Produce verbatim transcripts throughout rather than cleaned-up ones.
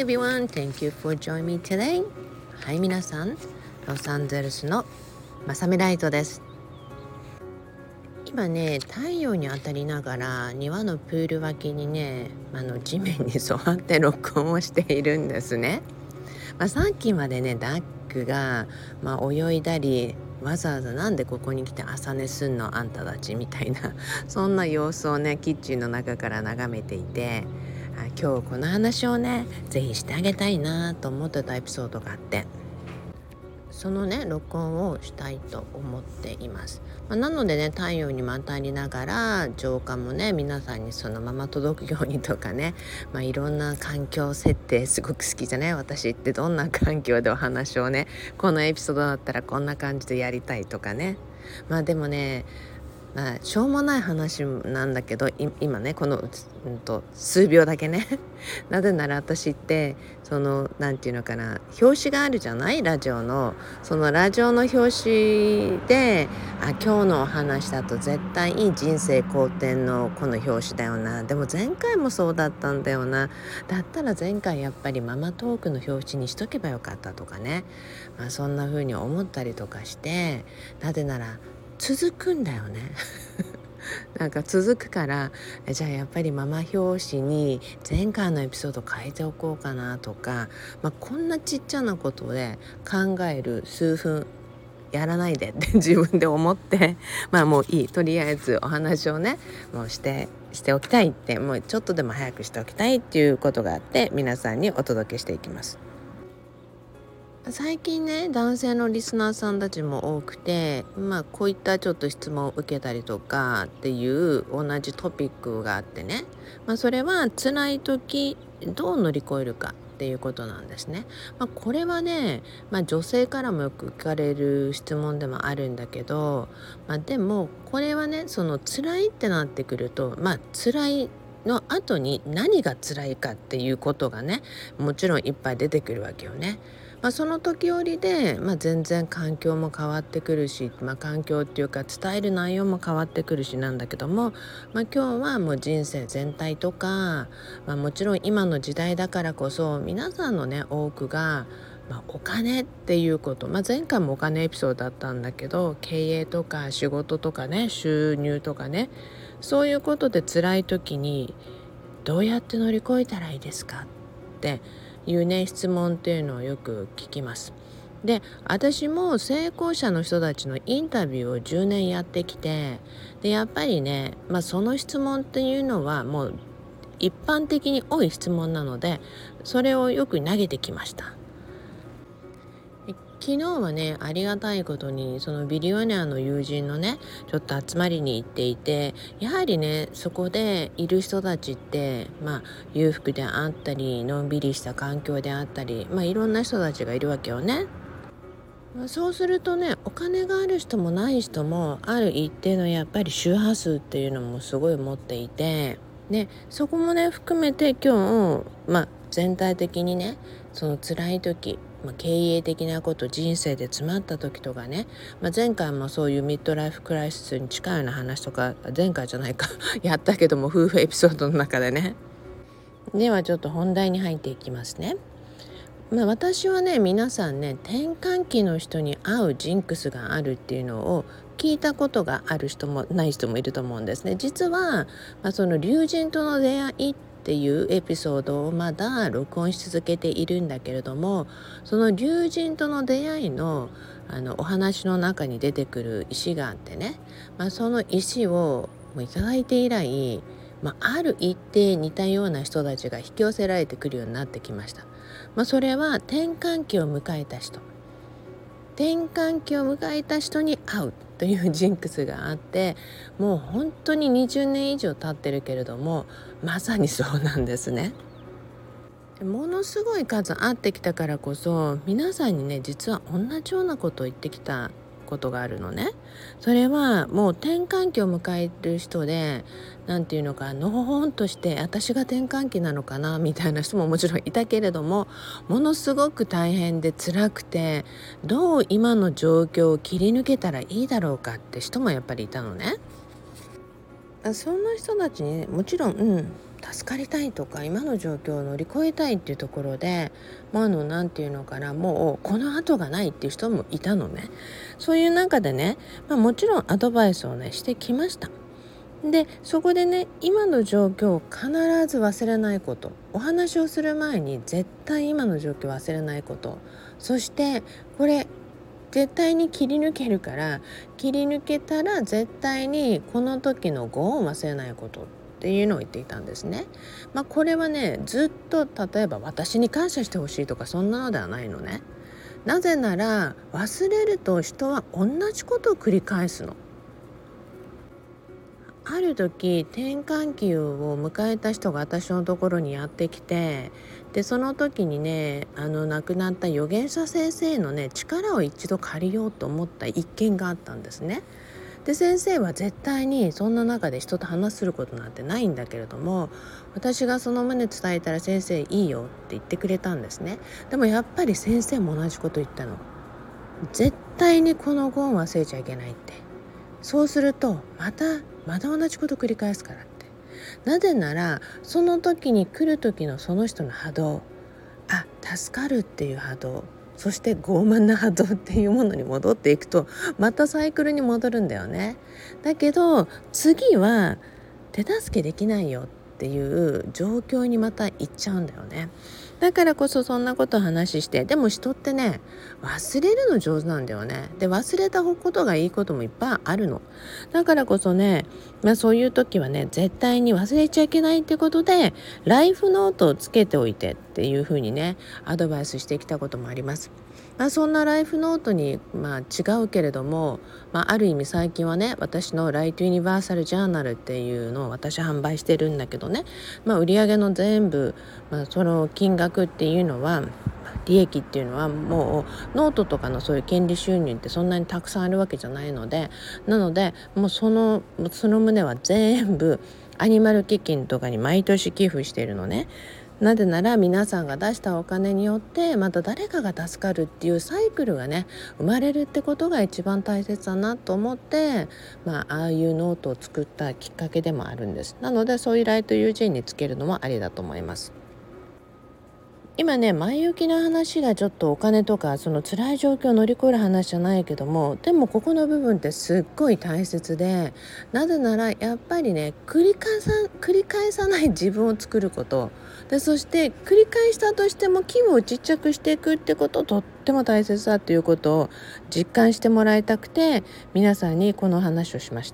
everyone, thank you for joining me today. はい、皆さん、ロサンゼルスのまさみライトです。今ね、太陽に当たりながら庭のプール脇にね、あの地面に座って録音をしているんですね。まあ、さっきまでね、ダックが、まあ、泳いだり、わざわざなんでここに来て朝寝すんのあんたたちみたいなそんな様子をね、キッチンの中から眺めていて、あ今日この話をねぜひしてあげたいなと思ってたエピソードがあって、そのね録音をしたいと思っています。まあ、なのでね、太陽にまたりながら浄化もね皆さんにそのまま届くようにとかね、まあ、いろんな環境設定すごく好きじゃない？私ってどんな環境でお話をね、このエピソードだったらこんな感じでやりたいとかね。まあでもね、まあ、しょうもない話なんだけど、今ねこの、うんと、数秒だけねなぜなら私ってそのなんていうのかな、表紙があるじゃない？ラジオのそのラジオの表紙で、あ今日のお話だと絶対いい人生好転のこの表紙だよな、でも前回もそうだったんだよな、だったら前回やっぱりママトークの表紙にしとけばよかったとかね、まあ、そんな風に思ったりとかして、なぜなら続くんだよねなんか続くから、じゃあやっぱりママ表紙に前回のエピソード変えておこうかなとか、まあ、こんなちっちゃなことで考える数分やらないでって自分で思ってまあもういい、とりあえずお話をねもうしてしておきたいって、もうちょっとでも早くしておきたいっていうことがあって、皆さんにお届けしていきます。最近ね、男性のリスナーさんたちも多くて、まあこういったちょっと質問を受けたりとかっていう同じトピックがあってね、まあそれは辛い時どう乗り越えるかっていうことなんですね。まあこれはね、まあ女性からもよく聞かれる質問でもあるんだけど、まあでもこれはね、その辛いってなってくると、まあ辛いの後に何が辛いかっていうことがね、もちろんいっぱい出てくるわけよね。まあ、その時折で、まあ、全然環境も変わってくるし、まあ、環境っていうか伝える内容も変わってくるしなんだけども、まあ、今日はもう人生全体とか、まあ、もちろん今の時代だからこそ皆さんのね多くが、まあ、お金っていうこと、まあ、前回もお金エピソードだったんだけど、経営とか仕事とかね、収入とかね、そういうことで辛い時にどうやって乗り越えたらいいですかっていうね質問っていうのをよく聞きます。で、私も成功者の人たちのインタビューをじゅうねんやってきて、でやっぱりね、まあ、その質問っていうのはもう一般的に多い質問なので、それをよく投げてきました。昨日はね、ありがたいことにそのビリオネアの友人のねちょっと集まりに行っていて、やはりねそこでいる人たちってまあ裕福であったり、のんびりした環境であったり、まあいろんな人たちがいるわけよね。そうするとね、お金がある人もない人もある一定のやっぱり周波数っていうのもすごい持っていて、でそこもね含めて今日、まあ、全体的にねその辛い時、まあ、経営的なこと、人生で詰まった時とかね、まあ、前回もそういうミッドライフクライシスに近いような話とか、前回じゃないかやったけども、夫婦エピソードの中でね。ではちょっと本題に入っていきますね。まあ、私はね、皆さんね、転換期の人に会うジンクスがあるっていうのを聞いたことがある人もない人もいると思うんですね。実は、まあ、その龍神との出会いっていうエピソードをまだ録音し続けているんだけれども、その龍神との出会いのあのお話の中に出てくる石があってね、まあ、その石をもういただいて以来、まあ、ある一定似たような人たちが引き寄せられてくるようになってきました。まあ、それは転換期を迎えた人、転換期を迎えた人に会うというジンクスがあって、もう本当ににじゅうねん以上経ってるけれども、まさにそうなんですね。ものすごい数会ってきたからこそ、皆さんにね実は同じようなことを言ってきたことがあるのね。それはもう転換期を迎える人で、なんていうのか、のほほんとして私が転換期なのかなみたいな人ももちろんいたけれども、ものすごく大変で辛くて、どう今の状況を切り抜けたらいいだろうかって人もやっぱりいたのね。そんな人たちに、ね、もちろん、うん、 助かりたいとか今の状況を乗り越えたいっていうところで、まあ、あのなんていうのかな、もうこの後がないっていう人もいたのね。そういう中でね、まあ、もちろんアドバイスをねしてきました。でそこでね、今の状況を必ず忘れないこと、お話をする前に絶対今の状況を忘れないこと、そしてこれ絶対に切り抜けるから、切り抜けたら絶対にこの時のご恩を忘れないことっていうのを言っていたんですね。まあ、これはね、ずっと例えば私に感謝してほしいとかそんなのではないのね。なぜなら忘れると人は同じことを繰り返すの。ある時転換期を迎えた人が私のところにやってきて、でその時にね、あの亡くなった預言者先生のね力を一度借りようと思った一件があったんですね。で先生は絶対にそんな中で人と話することなんてないんだけれども、私がその旨伝えたら先生いいよって言ってくれたんですね。でもやっぱり先生も同じこと言ったの。絶対にこのご恩忘れちゃいけないって。そうするとまたまた同じこと繰り返すからって。なぜならその時に来る時のその人の波動、あ、助かるっていう波動、そして傲慢な波動っていうものに戻っていくと、またサイクルに戻るんだよね。だけど次は手助けできないよっていう状況にまた行っちゃうんだよね。だからこそそんなことを話して、でも人ってね忘れるの上手なんだよね。で忘れたことがいいこともいっぱいあるの。だからこそね、まあ、そういう時はね絶対に忘れちゃいけないってことでライフノートをつけておいてっていう風にねアドバイスしてきたこともあります。まあ、そんなライフノートに、まあ、違うけれども、まあ、ある意味最近はね私のライトユニバーサルジャーナルっていうのを私販売してるんだけどね、まあ、売上の全部、まあ、その金額っていうのは利益っていうのはもうノートとかのそういう権利収入ってそんなにたくさんあるわけじゃないので、なのでもうそのその旨は全部アニマル基金とかに毎年寄付しているのね。なぜなら皆さんが出したお金によってまた誰かが助かるっていうサイクルがね生まれるってことが一番大切だなと思って、まあ、ああいうノートを作ったきっかけでもあるんです。なのでそういうライト友人につけるのもありだと思います。今ね、前置きの話がちょっとお金とかその辛い状況を乗り越える話じゃないけども、でもここの部分ってすっごい大切で、なぜならやっぱりね繰り返さ繰り返さない自分を作ることで、そして繰り返したとしても規模をちっちゃくしていくってこと、とっても大切だということを実感してもらいたくて皆さんにこの話をしました。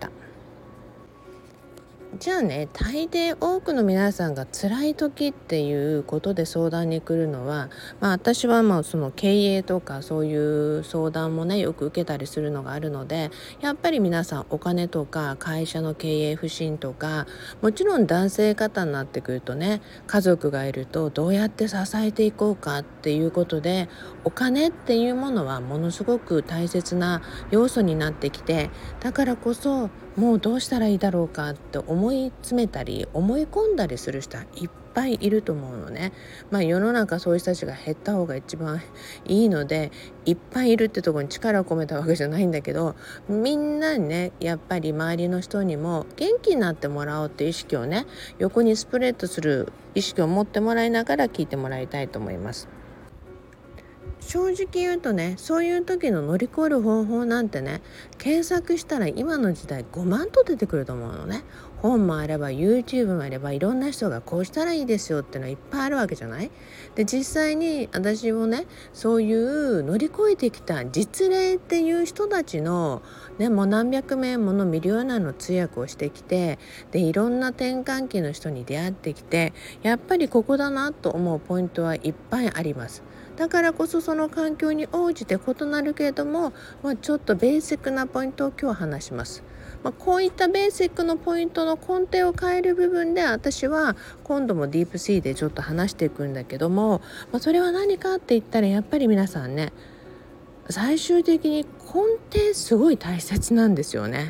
じゃあね、大抵多くの皆さんが辛い時っていうことで相談に来るのは、まあ、私はまあその経営とかそういう相談もねよく受けたりするのがあるので、やっぱり皆さんお金とか会社の経営不振とか、もちろん男性方になってくるとね、家族がいるとどうやって支えていこうかっていうことで、お金っていうものはものすごく大切な要素になってきて、だからこそもうどうしたらいいだろうかって思い詰めたり思い込んだりする人はいっぱいいると思うのね。まあ世の中そういう人たちが減った方が一番いいので、いっぱいいるってところに力を込めたわけじゃないんだけど、みんなにねやっぱり周りの人にも元気になってもらおうっていう意識をね横にスプレッドする意識を持ってもらいながら聞いてもらいたいと思います。正直言うとね、そういう時の乗り越える方法なんてね、検索したら今の時代ごまんと出てくると思うのね。本もあれば YouTube もあれば、いろんな人がこうしたらいいですよってのはいっぱいあるわけじゃない。で実際に私もねそういう乗り越えてきた実例っていう人たちのね、もう何百名ものミリオネアの通訳をしてきて、でいろんな転換期の人に出会ってきて、やっぱりここだなと思うポイントはいっぱいあります。だからこそその環境に応じて異なるけれども、まあ、ちょっとベーシックなポイントを今日は話します。まあ、こういったベーシックのポイントの根底を変える部分で、私は今度もディープシーでちょっと話していくんだけども、まあ、それは何かって言ったらやっぱり皆さんね、最終的に根底すごい大切なんですよね。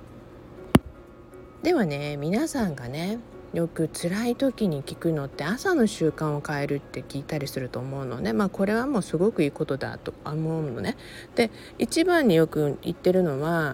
ではね、皆さんがねよく辛い時に聞くのって朝の習慣を変えるって聞いたりすると思うのね。まあこれはもうすごくいいことだと思うのね。で一番によく言ってるのは、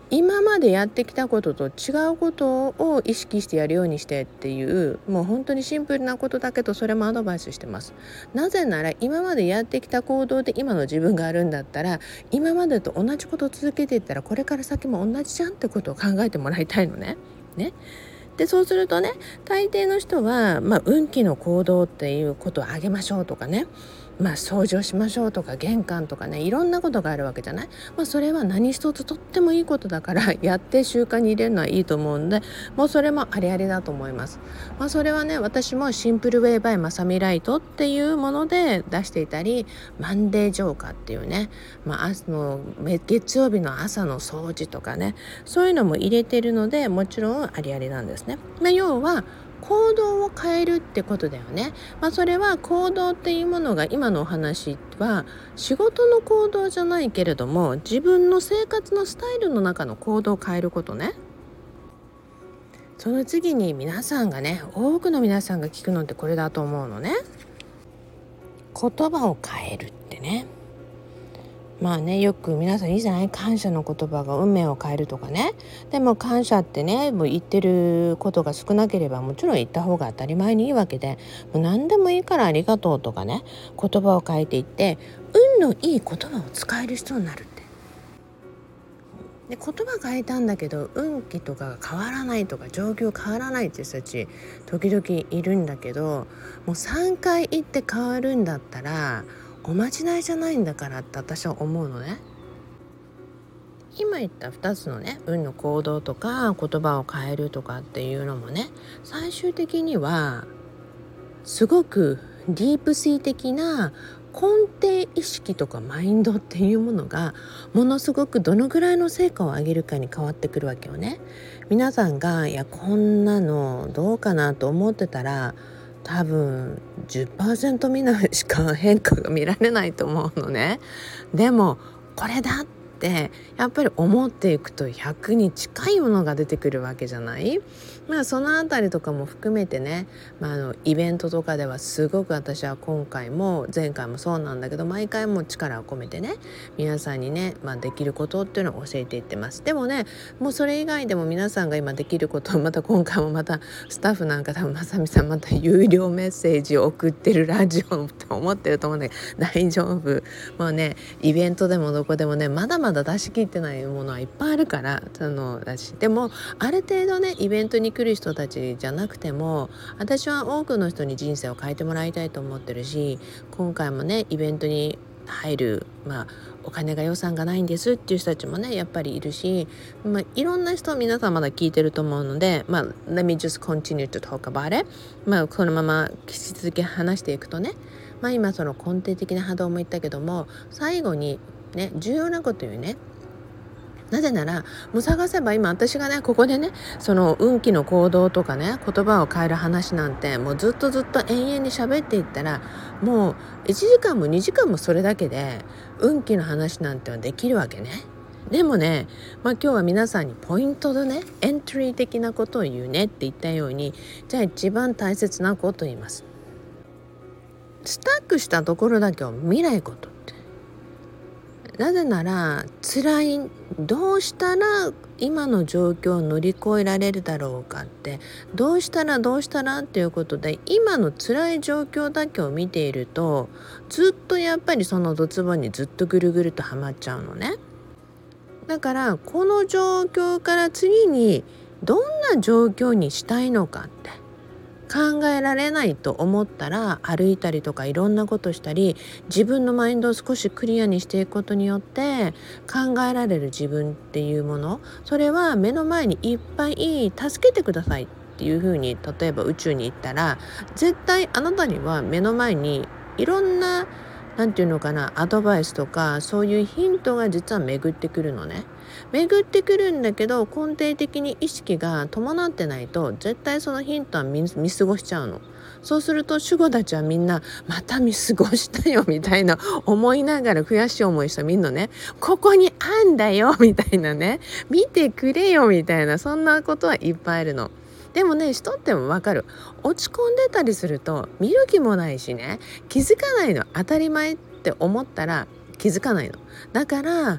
今までやってきたことと違うことを意識してやるようにしてっていう、もう本当にシンプルなことだけど、それもアドバイスしてます。なぜなら今までやってきた行動で今の自分があるんだったら、今までと同じことを続けていったらこれから先も同じじゃんってことを考えてもらいたいのね。ね。でそうするとね、大抵の人は、まあ、運気の行動っていうことをあげましょうとかね、まあ、掃除をしましょうとか玄関とかね、いろんなことがあるわけじゃない。まあ、それは何一つとってもいいことだからやって習慣に入れるのはいいと思うんで、もうそれもありありだと思います。まあ、それはね、私もシンプルウェイバイまさみライトっていうもので出していたり、マンデー浄化っていうね、まあ、朝の月曜日の朝の掃除とかね、そういうのも入れてるので、もちろんありありなんですね。まあ、要は行動を変えるってことだよね。まあ、それは行動っていうものが、今のお話は仕事の行動じゃないけれども、自分の生活のスタイルの中の行動を変えることね。その次に皆さんがね、多くの皆さんが聞くのってこれだと思うのね。言葉を変えるってね。まあね、よく皆さんいいじゃない、感謝の言葉が運命を変えるとかね。でも感謝ってね、もう言ってることが少なければもちろん言った方が当たり前にいいわけで、もう何でもいいからありがとうとかね、言葉を変えていって運のいい言葉を使える人になるって。で言葉変えたんだけど運気とかが変わらないとか状況変わらないって人たち時々いるんだけど、もうさんかい言って変わるんだったらおまじないじゃないんだからって私は思うのね。今言ったふたつのね、運の行動とか言葉を変えるとかっていうのもね、最終的にはすごくディープシー的な根底意識とかマインドっていうものがものすごくどのぐらいの成果を上げるかに変わってくるわけよね。皆さんがいやこんなのどうかなと思ってたら、多分 じゅっパーセント 未満しか変化が見られないと思うのね。でもこれだってやっぱり思っていくとひゃくに近いものが出てくるわけじゃない。まあそのあたりとかも含めてね、まあ、あのイベントとかではすごく私は今回も前回もそうなんだけど、毎回も力を込めてね、皆さんにね、まあ、できることっていうのを教えていってます。でもね、もうそれ以外でも皆さんが今できることを、また今回もまたスタッフなんか多分まさみさんまた有料メッセージを送ってるラジオと思ってると思うんだけど、大丈夫。もうね、イベントでもどこでもね、まだまだ出し切ってないものはいっぱいあるから、そのだしでもある程度ね、イベントに来る人たちじゃなくても私は多くの人に人生を変えてもらいたいと思ってるし、今回もねイベントに入る、まあ、お金が予算がないんですっていう人たちもねやっぱりいるし、まあ、いろんな人皆さんまだ聞いてると思うので、まあ、Let me just continue to talk about it、まあ、このまま引き続き話していくとね、まあ、今その根底的な波動も言ったけども、最後にね重要なこと言うね。なぜならもう探せば今私がねここでねその運気の行動とかね言葉を変える話なんてもうずっとずっと延々に喋っていったらもういちじかんもにじかんもそれだけで運気の話なんてはできるわけね。でもね、まあ、今日は皆さんにポイントでねエントリー的なことを言うねって言ったように、じゃあ一番大切なことを言います。スタックしたところだけを見ないこと。なぜなら辛い、どうしたら今の状況を乗り越えられるだろうかって、どうしたらどうしたらっていうことで今の辛い状況だけを見ているとずっとやっぱりそのドツボにずっとぐるぐるとはまっちゃうのね。だからこの状況から次にどんな状況にしたいのかって考えられないと思ったら、歩いたりとかいろんなことしたり自分のマインドを少しクリアにしていくことによって考えられる自分っていうもの、それは目の前にいっぱい助けてくださいっていうふうに例えば宇宙に行ったら、絶対あなたには目の前にいろんななんていうのかなアドバイスとかそういうヒントが実は巡ってくるのね。巡ってくるんだけど根底的に意識が伴ってないと絶対そのヒントは 見, 見過ごしちゃうの。そうすると守護たちはみんなまた見過ごしたよみたいな思いながら悔しい思いしたみんなね、ここにあんだよみたいなね、見てくれよみたいな、そんなことはいっぱいあるの。でもね人っても分かる、落ち込んでたりすると見る気もないしね、気づかないの当たり前って思ったら気づかないの。だから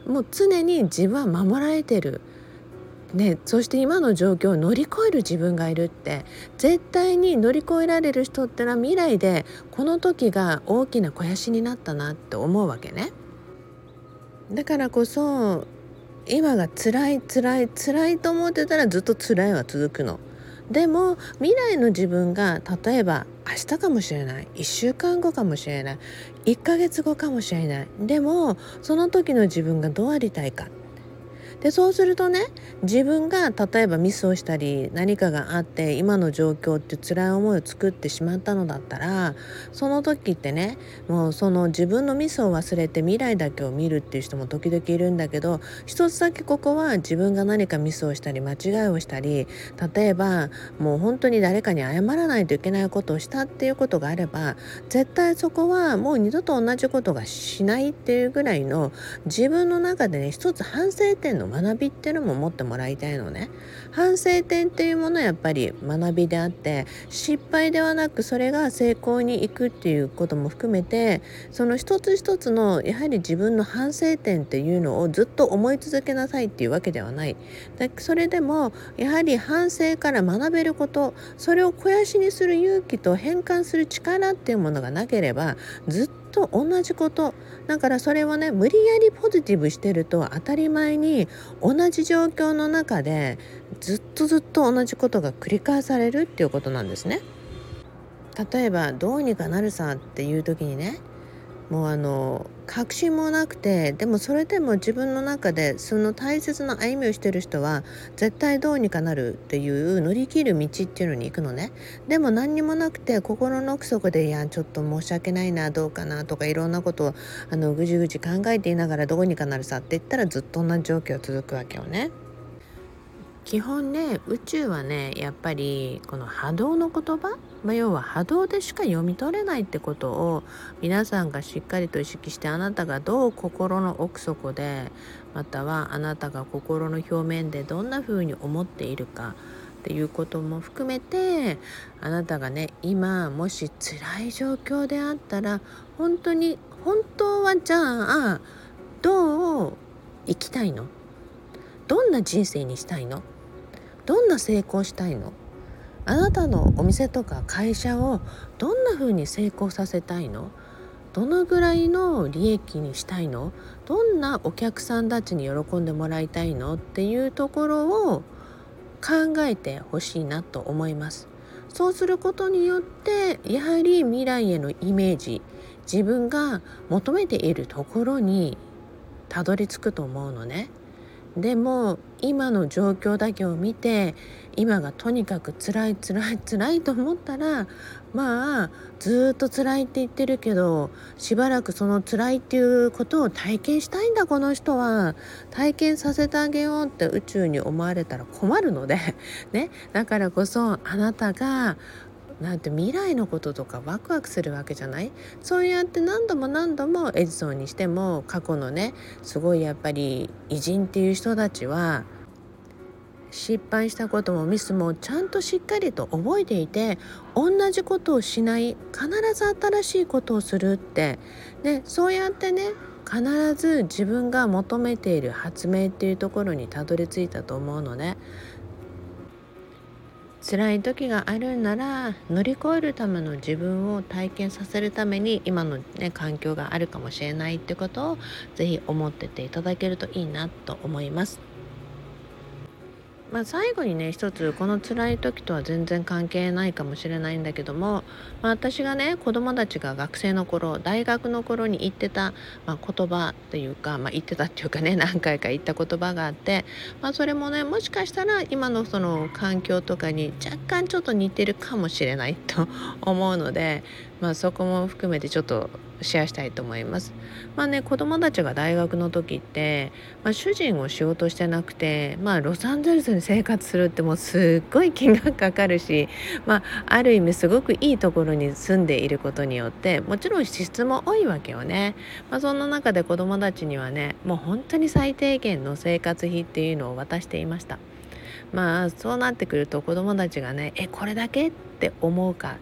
もう常に自分は守られてる、ね、そして今の状況を乗り越える自分がいるって、絶対に乗り越えられる人ってのは未来でこの時が大きな肥やしになったなって思うわけね。だからこそ今が辛い辛い辛いと思ってたらずっと辛いは続くの。でも未来の自分が例えば明日かもしれない、いっしゅうかんごかもしれない、いっかげつごかもしれない。でもその時の自分がどうありたいかで、そうするとね、自分が例えばミスをしたり何かがあって今の状況って辛い思いを作ってしまったのだったら、その時ってね、もうその自分のミスを忘れて未来だけを見るっていう人も時々いるんだけど、一つだけここは自分が何かミスをしたり間違いをしたり、例えばもう本当に誰かに謝らないといけないことをしたっていうことがあれば、絶対そこはもう二度と同じことがしないっていうぐらいの自分の中でね、一つ反省点の学びっていうのも持ってもらいたいのね。反省点っていうものはやっぱり学びであって、失敗ではなくそれが成功にいくっていうことも含めて、その一つ一つのやはり自分の反省点っていうのをずっと思い続けなさいっていうわけではない。だそれでもやはり反省から学べること、それを肥やしにする勇気と変換する力っていうものがなければずっと同じこと。だからそれをね、無理やりポジティブしてると当たり前に同じ状況の中でずっとずっと同じことが繰り返されるっていうことなんですね。例えばどうにかなるさっていう時にね、もうあの確信もなくて、でもそれでも自分の中でその大切な歩みをしてる人は絶対どうにかなるっていう乗り切る道っていうのに行くのね。でも何にもなくて心の奥底で、いやちょっと申し訳ないな、どうかなとかいろんなことをあのぐじぐじ考えていながらどうにかなるさって言ったらずっと同じ状況が続くわけよね。基本ね、宇宙はね、やっぱりこの波動の言葉、まあ、要は波動でしか読み取れないってことを皆さんがしっかりと意識して、あなたがどう心の奥底で、またはあなたが心の表面でどんな風に思っているかっていうことも含めて、あなたがね、今もし辛い状況であったら、本当に本当はじゃあどう生きたいの？どんな人生にしたいの？どんな成功したいの？あなたのお店とか会社をどんな風に成功させたいの？どのぐらいの利益にしたいの？どんなお客さんたちに喜んでもらいたいのっていうところを考えてほしいなと思います。そうすることによってやはり未来へのイメージ、自分が求めているところにたどり着くと思うのね。でも今の状況だけを見て、今がとにかく辛い辛い辛いと思ったら、まあずっと辛いって言ってるけど、しばらくその辛いっていうことを体験したいんだこの人は、体験させてあげようって宇宙に思われたら困るのでね。だからこそあなたがなんて未来のこととかワクワクするわけじゃない。そうやって何度も何度もエジソンにしても過去のね、すごいやっぱり偉人っていう人たちは失敗したこともミスもちゃんとしっかりと覚えていて、同じことをしない、必ず新しいことをするってで、そうやってね、必ず自分が求めている発明っていうところにたどり着いたと思うのね。辛い時があるんなら、乗り越えるための自分を体験させるために今の、ね、環境があるかもしれないってことをぜひ思ってていただけるといいなと思います。まあ、最後にね、一つこの辛い時とは全然関係ないかもしれないんだけども、まあ、私がね、子供たちが学生の頃、大学の頃に言ってた、まあ、言葉っていうか、まあ、言ってたっていうかね、何回か言った言葉があって、まあ、それもね、もしかしたら今のその環境とかに若干ちょっと似てるかもしれないと思うので、まあ、そこも含めてちょっとシェアしたいと思います。まあね、子供たちが大学の時って、まあ、主人を仕事してなくて、まあ、ロサンゼルスに生活するってもうすっごい金額かかるし、まあ、ある意味すごくいいところに住んでいることによってもちろん支出も多いわけよね。まあ、そんな中で子供たちにはね、もう本当に最低限の生活費っていうのを渡していました。まあそうなってくると子供たちがね、えこれだけって思うか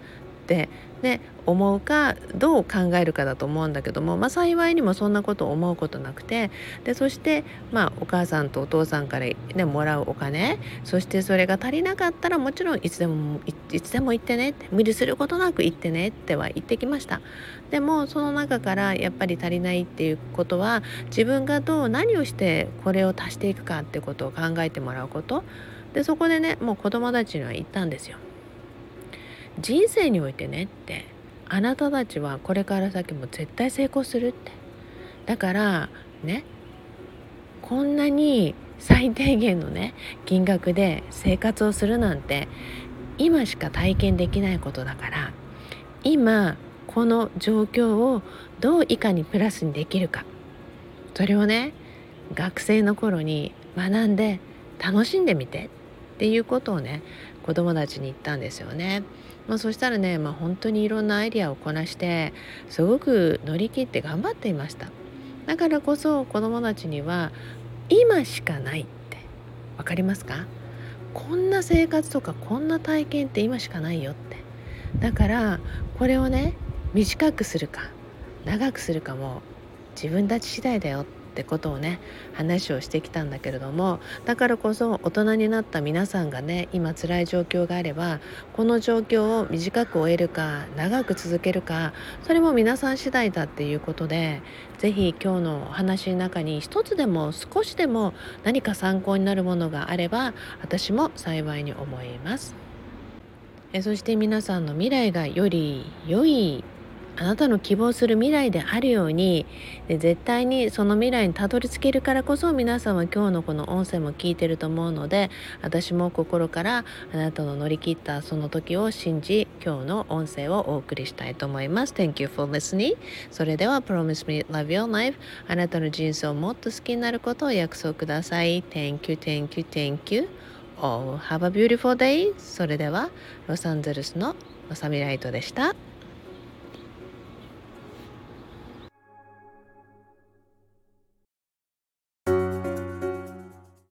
てね思うかどう考えるかだと思うんだけども、まあ、幸いにもそんなことを思うことなくて、でそしてまあお母さんとお父さんから、ね、もらうお金、そしてそれが足りなかったらもちろんいつでもい、いつでも行ってねって、無理することなく行ってねっては言ってきました。でもその中からやっぱり足りないっていうことは、自分がどう何をしてこれを足していくかってことを考えてもらうことで、そこでねもう子供たちには言ったんですよ。人生においてねって、あなたたちはこれから先も絶対成功するって。だからね、こんなに最低限のね金額で生活をするなんて今しか体験できないことだから、今この状況をどういかにプラスにできるか、それをね学生の頃に学んで楽しんでみてっていうことをね子供たちに言ったんですよね。まあ、そしたらね、まあ、本当にいろんなアイデアをこなしてすごく乗り切って頑張っていました。だからこそ子供たちには今しかないって、わかりますか？こんな生活とかこんな体験って今しかないよって。だからこれをね短くするか長くするかも自分たち次第だよってことをね話をしてきたんだけれども、だからこそ大人になった皆さんがね今辛い状況があれば、この状況を短く終えるか長く続けるか、それも皆さん次第だっていうことで、ぜひ今日のお話の中に一つでも少しでも何か参考になるものがあれば私も幸いに思います。えそして皆さんの未来がより良い、あなたの希望する未来であるように、で絶対にその未来にたどり着けるからこそ皆さんは今日のこの音声も聞いてると思うので、私も心からあなたの乗り切ったその時を信じ、今日の音声をお送りしたいと思います。 Thank you for listening。 それでは Promise me love your life。 あなたの人生をもっと好きになることを約束ください。 Thank you, thank you, thank you。Oh, have a beautiful day。 それではロサンゼルスのまさみライトでした。